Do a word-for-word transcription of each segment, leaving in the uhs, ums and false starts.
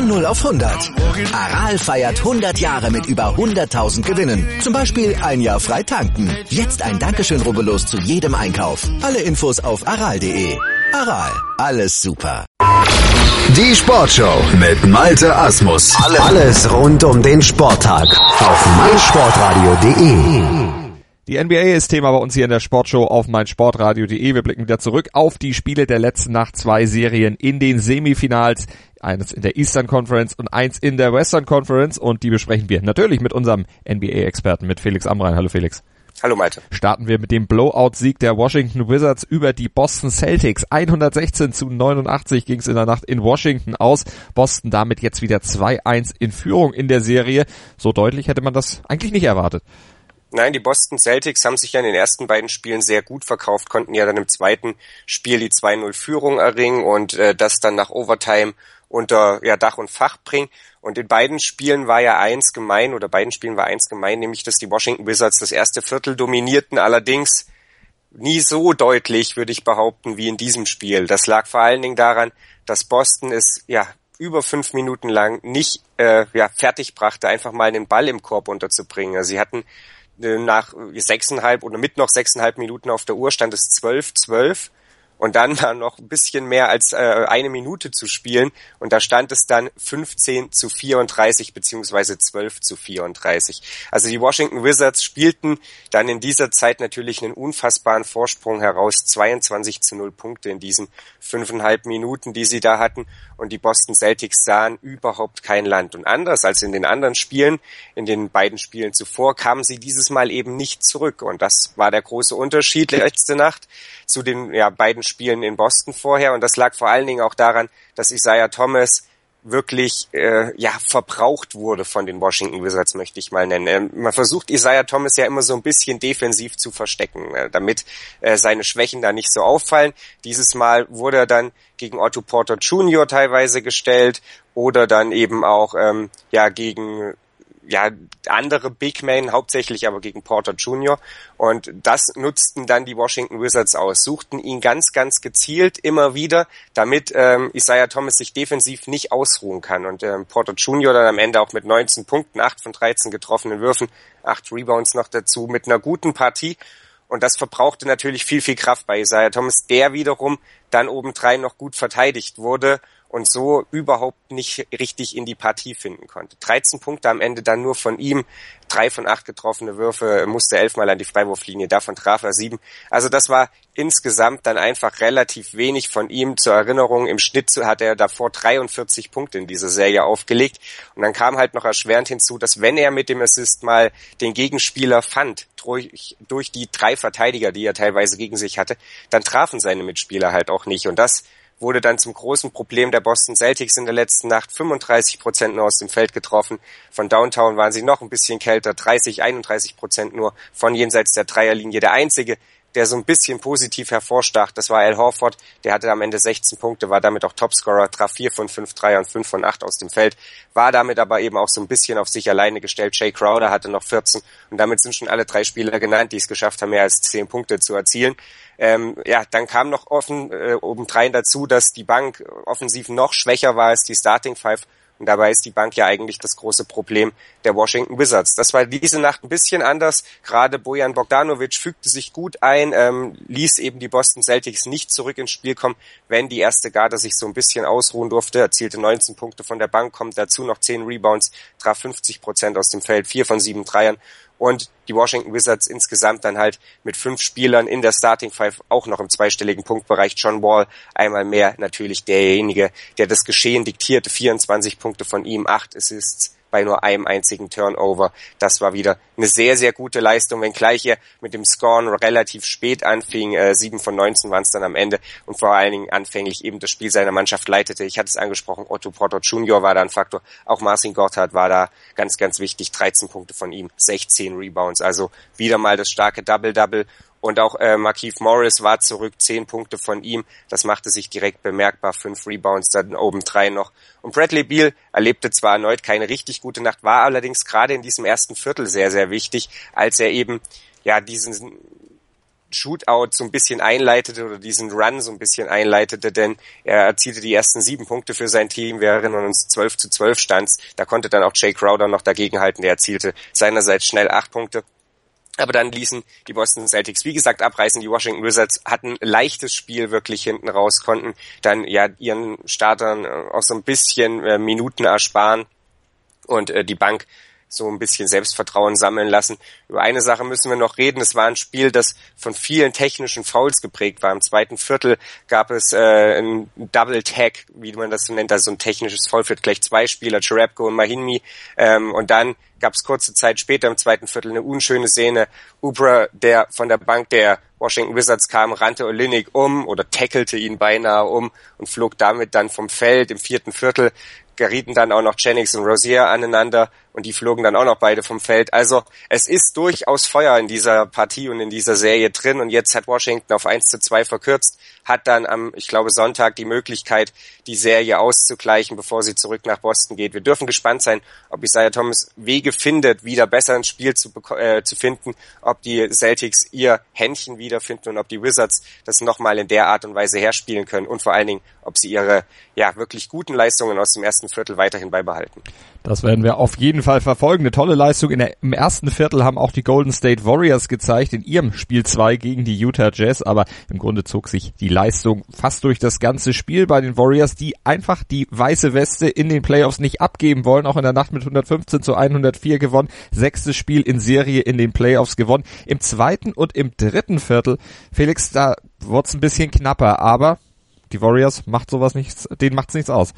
Von null auf hundert. Aral feiert hundert Jahre mit über hunderttausend Gewinnen. Zum Beispiel ein Jahr frei tanken. Jetzt ein Dankeschön, rubbellos zu jedem Einkauf. Alle Infos auf aral punkt de. Aral, alles super. Die Sportshow mit Malte Asmus. Alles rund um den Sporttag auf meinsportradio punkt de. Die N B A ist Thema bei uns hier in der Sportshow auf meinsportradio punkt de. Wir blicken wieder zurück auf die Spiele der letzten Nacht. Zwei Serien in den Semifinals. Eines in der Eastern Conference und eins in der Western Conference. Und die besprechen wir natürlich mit unserem N B A-Experten, mit Felix Amrain. Hallo Felix. Hallo Malte. Starten wir mit dem Blowout-Sieg der Washington Wizards über die Boston Celtics. hundertsechzehn zu neunundachtzig ging es in der Nacht in Washington aus. Boston damit jetzt wieder zwei eins in Führung in der Serie. So deutlich hätte man das eigentlich nicht erwartet. Nein, die Boston Celtics haben sich ja in den ersten beiden Spielen sehr gut verkauft, konnten ja dann im zweiten Spiel die zwei null Führung erringen und äh, das dann nach Overtime unter ja, Dach und Fach bringen. Und in beiden Spielen war ja eins gemein, oder beiden Spielen war eins gemein, nämlich dass die Washington Wizards das erste Viertel dominierten, allerdings nie so deutlich, würde ich behaupten, wie in diesem Spiel. Das lag vor allen Dingen daran, dass Boston es ja über fünf Minuten lang nicht äh, ja, fertig brachte, einfach mal den Ball im Korb unterzubringen. Also sie hatten nach sechseinhalb oder mit noch sechseinhalb Minuten auf der Uhr stand es zwölf zwölf und dann war noch ein bisschen mehr als äh, eine Minute zu spielen und da stand es dann fünfzehn zu vierunddreißig beziehungsweise zwölf zu vierunddreißig. Also die Washington Wizards spielten dann in dieser Zeit natürlich einen unfassbaren Vorsprung heraus, zweiundzwanzig zu null Punkte in diesen fünfeinhalb Minuten, die sie da hatten, und die Boston Celtics sahen überhaupt kein Land. Und anders als in den anderen Spielen, in den beiden Spielen zuvor, kamen sie dieses Mal eben nicht zurück. Und das war der große Unterschied letzte Nacht zu den ja, beiden Spielen in Boston vorher. Und das lag vor allen Dingen auch daran, dass Isaiah Thomas wirklich äh, ja verbraucht wurde von den Washington Wizards, möchte ich mal nennen. Ähm, man versucht Isaiah Thomas ja immer so ein bisschen defensiv zu verstecken, äh, damit äh, seine Schwächen da nicht so auffallen. Dieses Mal wurde er dann gegen Otto Porter Junior teilweise gestellt oder dann eben auch ähm, ja gegen ja andere Big Men, hauptsächlich aber gegen Porter Junior Und das nutzten dann die Washington Wizards aus, suchten ihn ganz, ganz gezielt immer wieder, damit ähm, Isaiah Thomas sich defensiv nicht ausruhen kann. Und ähm, Porter Junior dann am Ende auch mit neunzehn Punkten, acht von dreizehn getroffenen Würfen, acht Rebounds noch dazu, mit einer guten Partie. Und das verbrauchte natürlich viel, viel Kraft bei Isaiah Thomas, der wiederum dann obendrein noch gut verteidigt wurde und so überhaupt nicht richtig in die Partie finden konnte. dreizehn Punkte am Ende dann nur von ihm, drei von acht getroffene Würfe, musste elfmal an die Freiwurflinie, davon traf er sieben. Also das war insgesamt dann einfach relativ wenig von ihm. Zur Erinnerung, im Schnitt hat er davor dreiundvierzig Punkte in dieser Serie aufgelegt. Und dann kam halt noch erschwerend hinzu, dass wenn er mit dem Assist mal den Gegenspieler fand, durch, durch die drei Verteidiger, die er teilweise gegen sich hatte, dann trafen seine Mitspieler halt auch nicht. Und das wurde dann zum großen Problem der Boston Celtics in der letzten Nacht. fünfunddreißig Prozent nur aus dem Feld getroffen. Von Downtown waren sie noch ein bisschen kälter. dreißig, einunddreißig Prozent nur von jenseits der Dreierlinie. Der einzige, der so ein bisschen positiv hervorstach, das war Al Horford. Der hatte am Ende sechzehn Punkte, war damit auch Topscorer, traf vier von fünf Dreier und fünf von acht aus dem Feld. War damit aber eben auch so ein bisschen auf sich alleine gestellt. Jay Crowder hatte noch vierzehn. Und damit sind schon alle drei Spieler genannt, die es geschafft haben, mehr als zehn Punkte zu erzielen. Ähm, ja, dann kam noch offen äh, obendrein dazu, dass die Bank offensiv noch schwächer war als die Starting Five. Und dabei ist die Bank ja eigentlich das große Problem der Washington Wizards. Das war diese Nacht ein bisschen anders. Gerade Bojan Bogdanovic fügte sich gut ein, ähm, ließ eben die Boston Celtics nicht zurück ins Spiel kommen, wenn die erste Garde sich so ein bisschen ausruhen durfte. Erzielte neunzehn Punkte von der Bank, kommt dazu noch zehn Rebounds, traf fünfzig Prozent aus dem Feld, vier von sieben Dreiern. Und die Washington Wizards insgesamt dann halt mit fünf Spielern in der Starting Five auch noch im zweistelligen Punktbereich. John Wall einmal mehr natürlich derjenige, der das Geschehen diktierte. vierundzwanzig Punkte von ihm, acht Assists bei nur einem einzigen Turnover. Das war wieder eine sehr, sehr gute Leistung, wenngleich er mit dem Scoren relativ spät anfing. Äh, sieben von neunzehn waren es dann am Ende und vor allen Dingen anfänglich eben das Spiel seiner Mannschaft leitete. Ich hatte es angesprochen, Otto Porter Junior war da ein Faktor. Auch Marcin Gortat war da ganz, ganz wichtig. dreizehn Punkte von ihm, sechzehn Rebounds. Also wieder mal das starke Double-Double. Und auch äh, Markieff Morris war zurück, zehn Punkte von ihm. Das machte sich direkt bemerkbar, fünf Rebounds dann obendrein noch. Und Bradley Beal erlebte zwar erneut keine richtig gute Nacht, war allerdings gerade in diesem ersten Viertel sehr, sehr wichtig, als er eben ja diesen Shootout so ein bisschen einleitete oder diesen Run so ein bisschen einleitete, denn er erzielte die ersten sieben Punkte für sein Team. Wir erinnern uns, zwölf zu zwölf stand's. Da konnte dann auch Jay Crowder noch dagegenhalten. Der erzielte seinerseits schnell acht Punkte. Aber dann ließen die Boston Celtics, wie gesagt, abreißen. Die Washington Wizards hatten ein leichtes Spiel wirklich hinten raus, konnten dann ja ihren Startern auch so ein bisschen äh, Minuten ersparen und äh, die Bank so ein bisschen Selbstvertrauen sammeln lassen. Über eine Sache müssen wir noch reden. Es war ein Spiel, das von vielen technischen Fouls geprägt war. Im zweiten Viertel gab es äh, ein Double Tag, wie man das so nennt, also so ein technisches Foul für gleich zwei Spieler, Jerebko und Mahinmi. Ähm, und dann gab es kurze Zeit später im zweiten Viertel eine unschöne Szene. Oubre, der von der Bank der Washington Wizards kam, rannte Olynyk um oder tackelte ihn beinahe um und flog damit dann vom Feld. Im vierten Viertel gerieten dann auch noch Jennings und Rozier aneinander und die flogen dann auch noch beide vom Feld. Also es ist durchaus Feuer in dieser Partie und in dieser Serie drin und jetzt hat Washington auf eins zu zwei verkürzt, hat dann am, ich glaube, Sonntag die Möglichkeit, die Serie auszugleichen, bevor sie zurück nach Boston geht. Wir dürfen gespannt sein, ob Isaiah Thomas Wege findet, wieder besser ins Spiel zu, äh, zu finden, ob die Celtics ihr Händchen wiederfinden und ob die Wizards das nochmal in der Art und Weise herspielen können und vor allen Dingen, ob sie ihre ja wirklich guten Leistungen aus dem ersten Viertel weiterhin beibehalten. Das werden wir auf jeden Fall verfolgen. Eine tolle Leistung in der, im ersten Viertel haben auch die Golden State Warriors gezeigt in ihrem Spiel zwei gegen die Utah Jazz, aber im Grunde zog sich die Leistung fast durch das ganze Spiel bei den Warriors, die einfach die weiße Weste in den Playoffs nicht abgeben wollen, auch in der Nacht mit hundertfünfzehn zu hundertvier gewonnen, sechstes Spiel in Serie in den Playoffs gewonnen. Im zweiten und im dritten Viertel, Felix, da wurde es ein bisschen knapper, aber die Warriors macht sowas nichts, denen macht's nichts aus.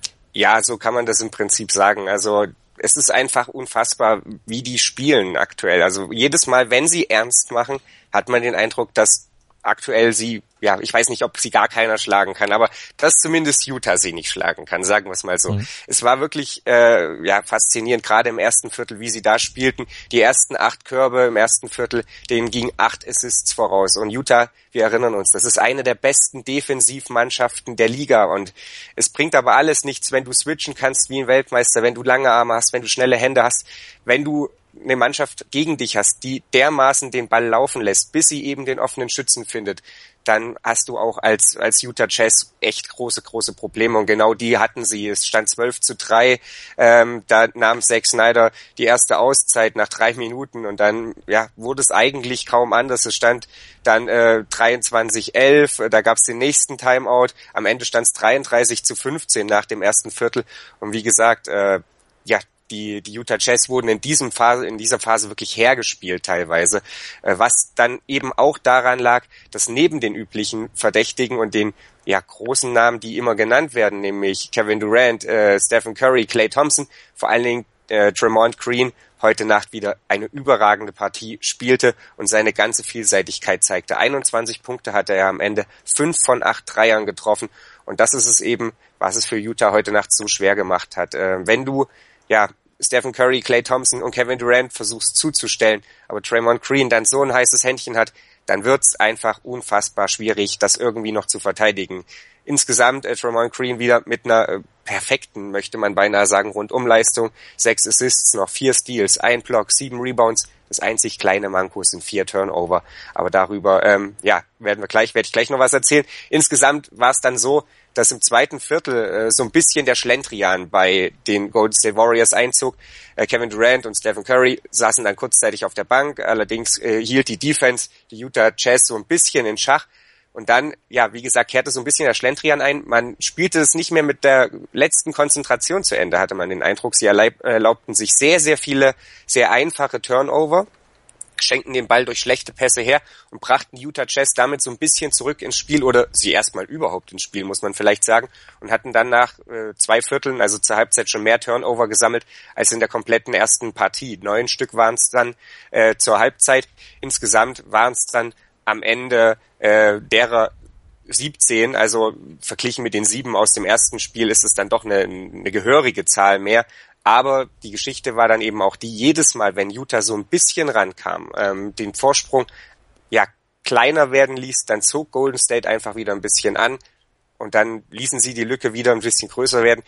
Ja, so kann man das im Prinzip sagen. Also es ist einfach unfassbar, wie die spielen aktuell. Also jedes Mal, wenn sie ernst machen, hat man den Eindruck, dass aktuell sie, ja, ich weiß nicht, ob sie gar keiner schlagen kann, aber dass zumindest Utah sie nicht schlagen kann, sagen wir es mal so. Mhm. Es war wirklich äh, ja faszinierend, gerade im ersten Viertel, wie sie da spielten. Die ersten acht Körbe im ersten Viertel, denen gingen acht Assists voraus. Und Utah, wir erinnern uns, das ist eine der besten Defensivmannschaften der Liga. Und es bringt aber alles nichts, wenn du switchen kannst wie ein Weltmeister, wenn du lange Arme hast, wenn du schnelle Hände hast, wenn du eine Mannschaft gegen dich hast, die dermaßen den Ball laufen lässt, bis sie eben den offenen Schützen findet, dann hast du auch als als Utah Jazz echt große, große Probleme. Und genau die hatten sie. Es stand zwölf zu drei. Ähm, da nahm Zack Snyder die erste Auszeit nach drei Minuten. Und dann ja wurde es eigentlich kaum anders. Es stand dann äh, dreiundzwanzig elf. Da gab es den nächsten Timeout. Am Ende stand es dreiunddreißig zu fünfzehn nach dem ersten Viertel. Und wie gesagt, äh, ja, Die, die Utah Jazz wurden in diesem Phase, in dieser Phase wirklich hergespielt teilweise, was dann eben auch daran lag, dass neben den üblichen Verdächtigen und den ja großen Namen, die immer genannt werden, nämlich Kevin Durant, äh, Stephen Curry, Klay Thompson, vor allen Dingen äh, Draymond Green heute Nacht wieder eine überragende Partie spielte und seine ganze Vielseitigkeit zeigte. einundzwanzig Punkte hatte er am Ende, fünf von acht Dreiern getroffen und das ist es eben, was es für Utah heute Nacht so schwer gemacht hat. Äh, wenn du ja Stephen Curry, Klay Thompson und Kevin Durant versuchst zuzustellen, aber Draymond Green dann so ein heißes Händchen hat, dann wird's einfach unfassbar schwierig, das irgendwie noch zu verteidigen. Insgesamt äh, Draymond Green wieder mit einer äh, perfekten, möchte man beinahe sagen, Rundumleistung. Sechs Assists, noch vier Steals, ein Block, sieben Rebounds. Das einzig kleine Manko sind vier Turnover. Aber darüber, ähm, ja, werden wir gleich, werde ich gleich noch was erzählen. Insgesamt war es dann so, dass im zweiten Viertel äh, so ein bisschen der Schlendrian bei den Golden State Warriors einzog. Äh, Kevin Durant und Stephen Curry saßen dann kurzzeitig auf der Bank. Allerdings äh, hielt die Defense, die Utah Jazz, so ein bisschen in Schach. Und dann, ja, wie gesagt, kehrte so ein bisschen der Schlendrian ein. Man spielte es nicht mehr mit der letzten Konzentration zu Ende, hatte man den Eindruck. Sie erlaubten sich sehr, sehr viele, sehr einfache Turnover, schenkten den Ball durch schlechte Pässe her und brachten Utah Jazz damit so ein bisschen zurück ins Spiel oder sie erstmal überhaupt ins Spiel, muss man vielleicht sagen, und hatten dann nach äh, zwei Vierteln, also zur Halbzeit, schon mehr Turnover gesammelt als in der kompletten ersten Partie. Neun Stück waren es dann äh, zur Halbzeit. Insgesamt waren es dann am Ende äh, derer siebzehn, also verglichen mit den sieben aus dem ersten Spiel ist es dann doch eine, eine gehörige Zahl mehr. Aber die Geschichte war dann eben auch die, jedes Mal, wenn Utah so ein bisschen rankam, ähm, den Vorsprung ja kleiner werden ließ, dann zog Golden State einfach wieder ein bisschen an und dann ließen sie die Lücke wieder ein bisschen größer werden.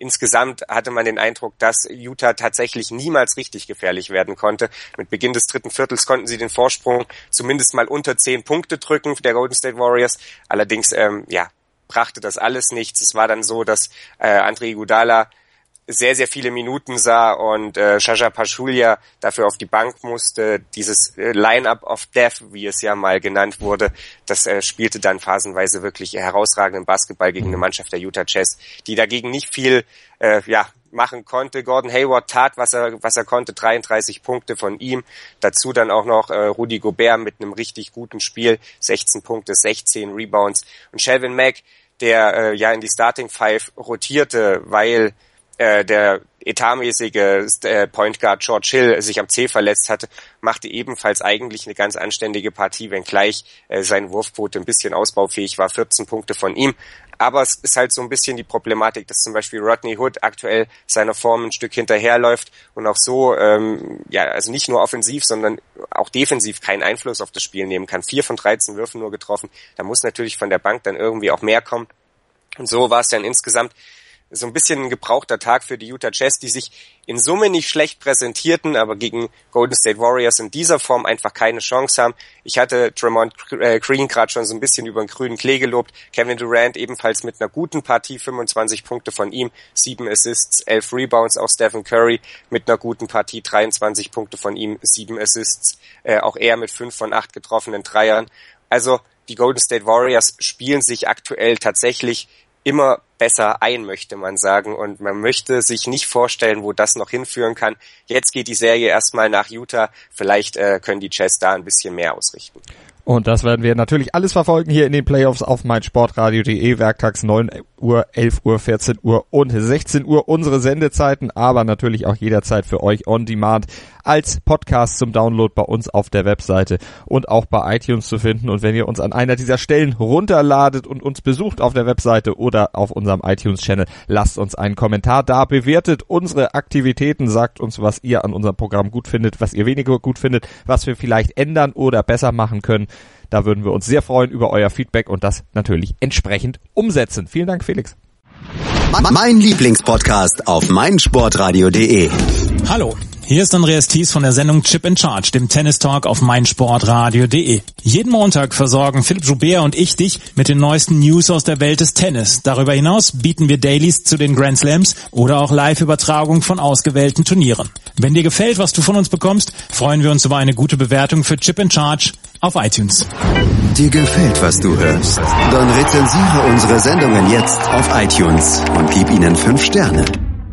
insgesamt hatte man den Eindruck, dass Utah tatsächlich niemals richtig gefährlich werden konnte. Mit Beginn des dritten Viertels konnten sie den Vorsprung zumindest mal unter zehn Punkte drücken der Golden State Warriors. Allerdings, ähm, ja, brachte das alles nichts. Es war dann so, dass äh, Andre Iguodala sehr, sehr viele Minuten sah und äh, Zaza Pachulia dafür auf die Bank musste. Dieses äh, Line-Up of Death, wie es ja mal genannt wurde, das äh, spielte dann phasenweise wirklich herausragenden Basketball gegen eine Mannschaft der Utah Jazz, die dagegen nicht viel äh, ja machen konnte. Gordon Hayward tat, was er was er konnte, dreiunddreißig Punkte von ihm. Dazu dann auch noch äh, Rudy Gobert mit einem richtig guten Spiel, sechzehn Punkte, sechzehn Rebounds. Und Shelvin Mack, der äh, ja in die Starting Five rotierte, weil äh, der etatmäßige äh, Point Guard George Hill sich am Zeh verletzt hatte, machte ebenfalls eigentlich eine ganz anständige Partie, wenngleich äh, sein Wurfquote ein bisschen ausbaufähig war, vierzehn Punkte von ihm. Aber es ist halt so ein bisschen die Problematik, dass zum Beispiel Rodney Hood aktuell seiner Form ein Stück hinterherläuft und auch so, ähm, ja, also nicht nur offensiv, sondern auch defensiv keinen Einfluss auf das Spiel nehmen kann. Vier von dreizehn Würfen nur getroffen. Da muss natürlich von der Bank dann irgendwie auch mehr kommen. Und so war es dann insgesamt so ein bisschen ein gebrauchter Tag für die Utah Jazz, die sich in Summe nicht schlecht präsentierten, aber gegen Golden State Warriors in dieser Form einfach keine Chance haben. Ich hatte Draymond Green gerade schon so ein bisschen über den grünen Klee gelobt. Kevin Durant ebenfalls mit einer guten Partie, fünfundzwanzig Punkte von ihm, sieben Assists, elf Rebounds. Auch Stephen Curry mit einer guten Partie, dreiundzwanzig Punkte von ihm, sieben Assists. Äh, auch er mit fünf von acht getroffenen Dreiern. Also die Golden State Warriors spielen sich aktuell tatsächlich immer besser ein, möchte man sagen. Und man möchte sich nicht vorstellen, wo das noch hinführen kann. Jetzt geht die Serie erstmal nach Utah. Vielleicht äh, können die Jazz da ein bisschen mehr ausrichten. Und das werden wir natürlich alles verfolgen hier in den Playoffs auf meinsportradio punkt de, werktags neun Uhr, elf Uhr, vierzehn Uhr und sechzehn Uhr unsere Sendezeiten, aber natürlich auch jederzeit für euch on demand als Podcast zum Download bei uns auf der Webseite und auch bei iTunes zu finden. Und wenn ihr uns an einer dieser Stellen runterladet und uns besucht auf der Webseite oder auf unserem iTunes-Channel, lasst uns einen Kommentar da, bewertet unsere Aktivitäten, sagt uns, was ihr an unserem Programm gut findet, was ihr weniger gut findet, was wir vielleicht ändern oder besser machen können. Da würden wir uns sehr freuen über euer Feedback und das natürlich entsprechend umsetzen. Vielen Dank, Felix. Mein Lieblingspodcast auf meinsportradio punkt de. Hallo, hier ist Andreas Thies von der Sendung Chip in Charge, dem Tennis-Talk auf meinsportradio punkt de. Jeden Montag versorgen Philipp Joubert und ich dich mit den neuesten News aus der Welt des Tennis. Darüber hinaus bieten wir Dailies zu den Grand Slams oder auch Live-Übertragungen von ausgewählten Turnieren. Wenn dir gefällt, was du von uns bekommst, freuen wir uns über eine gute Bewertung für Chip in Charge auf iTunes. Dir gefällt, was du hörst? Dann rezensiere unsere Sendungen jetzt auf iTunes und gib ihnen fünf Sterne.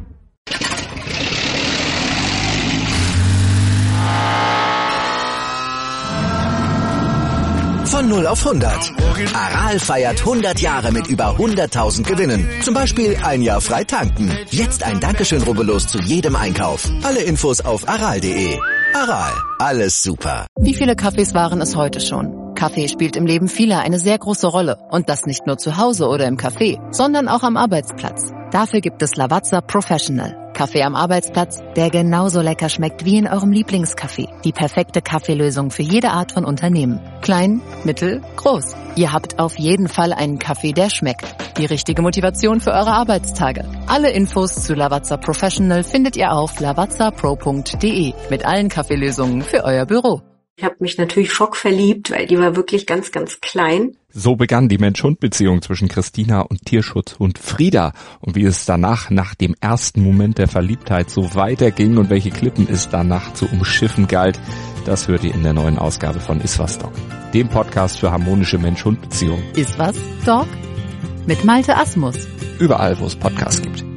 Von null auf hundert. Aral feiert hundert Jahre mit über hunderttausend Gewinnen. Zum Beispiel ein Jahr frei tanken. Jetzt ein Dankeschön, rubbellos zu jedem Einkauf. Alle Infos auf aral punkt de. Aral, alles super. Wie viele Kaffees waren es heute schon? Kaffee spielt im Leben vieler eine sehr große Rolle. Und das nicht nur zu Hause oder im Café, sondern auch am Arbeitsplatz. Dafür gibt es Lavazza Professional. Kaffee am Arbeitsplatz, der genauso lecker schmeckt wie in eurem Lieblingscafé. Die perfekte Kaffeelösung für jede Art von Unternehmen. Klein, mittel, groß. Ihr habt auf jeden Fall einen Kaffee, der schmeckt. Die richtige Motivation für eure Arbeitstage. Alle Infos zu Lavazza Professional findet ihr auf lavazza pro punkt de mit allen Kaffeelösungen für euer Büro. Ich habe mich natürlich schockverliebt, weil die war wirklich ganz, ganz klein. So begann die Mensch-Hund-Beziehung zwischen Christina und Tierschutzhund Frieda. Und wie es danach, nach dem ersten Moment der Verliebtheit, so weiterging und welche Klippen es danach zu umschiffen galt, das hört ihr in der neuen Ausgabe von Iswas Dog, dem Podcast für harmonische Mensch-Hund-Beziehungen. Iswas Dog? Mit Malte Asmus. Überall, wo es Podcasts gibt.